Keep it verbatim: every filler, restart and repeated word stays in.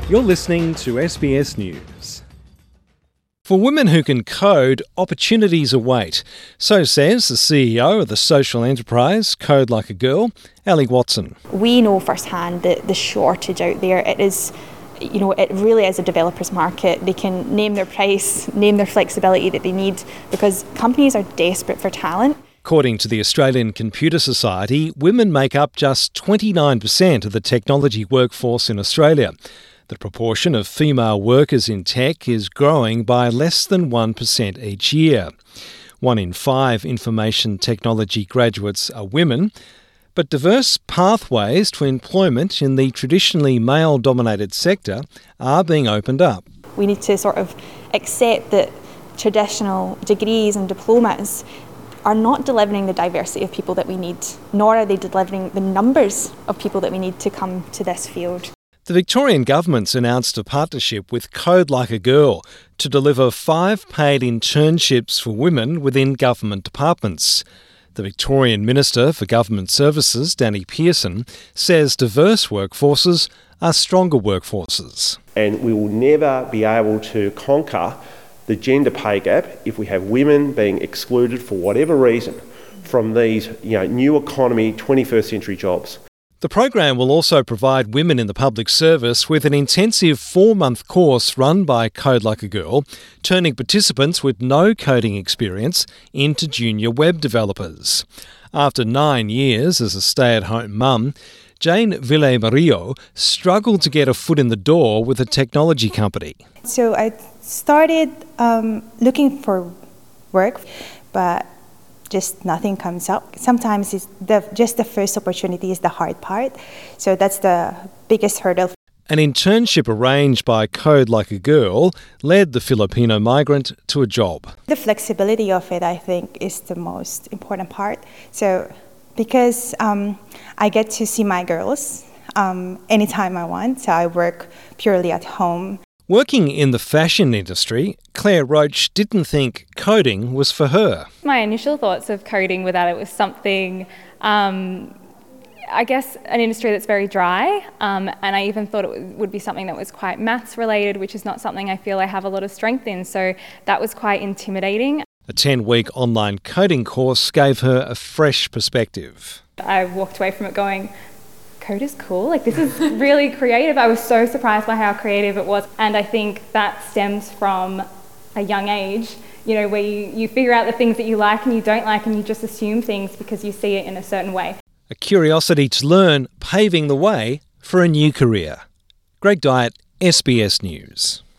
You're listening to S B S News. For women who can code, opportunities await. So says the C E O of the social enterprise Code Like a Girl, Ali Watson. We know firsthand that the shortage out there, it is, you know, it really is a developer's market. They can name their price, name their flexibility that they need because companies are desperate for talent. According to the Australian Computer Society, women make up just twenty-nine percent of the technology workforce in Australia. The proportion of female workers in tech is growing by less than one percent each year. One in five information technology graduates are women, but diverse pathways to employment in the traditionally male-dominated sector are being opened up. We need to sort of accept that traditional degrees and diplomas are not delivering the diversity of people that we need, nor are they delivering the numbers of people that we need to come to this field. The Victorian government's announced a partnership with Code Like a Girl to deliver five paid internships for women within government departments. The Victorian Minister for Government Services, Danny Pearson, says diverse workforces are stronger workforces. And we will never be able to conquer the gender pay gap if we have women being excluded for whatever reason from these, you know, new economy twenty-first century jobs. The program will also provide women in the public service with an intensive four-month course run by Code Like a Girl, turning participants with no coding experience into junior web developers. After nine years as a stay-at-home mum, Jane Villamarillo struggled to get a foot in the door with a technology company. So I started um, looking for work, but just nothing comes up. Sometimes it's the, just the first opportunity is the hard part. So that's the biggest hurdle. An internship arranged by Code Like a Girl led the Filipino migrant to a job. The flexibility of it, I think, is the most important part. So because um, I get to see my girls um, anytime I want, so I work purely at home. Working in the fashion industry, Claire Roach didn't think coding was for her. My initial thoughts of coding were that it was something, um, I guess, an industry that's very dry, um, and I even thought it would be something that was quite maths related, which is not something I feel I have a lot of strength in, so that was quite intimidating. A ten-week online coding course gave her a fresh perspective. I walked away from it going, code is cool, like this is really creative. I was so surprised by how creative it was, and I think that stems from a young age, you know, where you, you figure out the things that you like and you don't like and you just assume things because you see it in a certain way. A curiosity to learn, paving the way for a new career. Greg Dyett, S B S News.